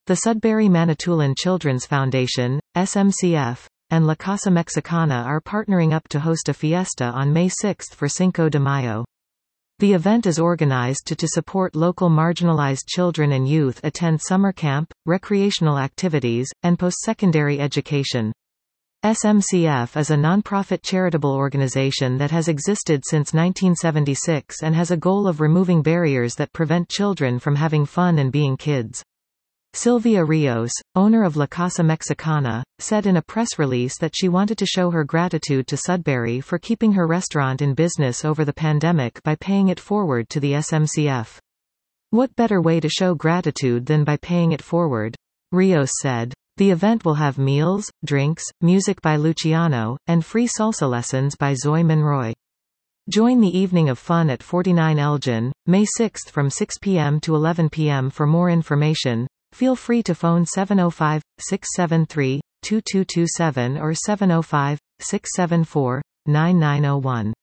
The Sudbury Manitoulin Children's Foundation, SMCF, and La Casa Mexicana are partnering up to host a fiesta on May 6 for Cinco de Mayo. The event is organized to support local marginalized children and youth attend summer camp, recreational activities, and post-secondary education. SMCF is a nonprofit charitable organization that has existed since 1976 and has a goal of removing barriers that prevent children from having fun and being kids. Sylvia Rios, owner of La Casa Mexicana, said in a press release that she wanted to show her gratitude to Sudbury for keeping her restaurant in business over the pandemic by paying it forward to the SMCF. What better way to show gratitude than by paying it forward? Rios said. The event will have meals, drinks, music by Luciano, and free salsa lessons by Zoe Monroy. Join the evening of fun at 49 Elgin, May 6 from 6 p.m. to 11 p.m. For more information, feel free to phone 705-673-2227 or 705-674-9901.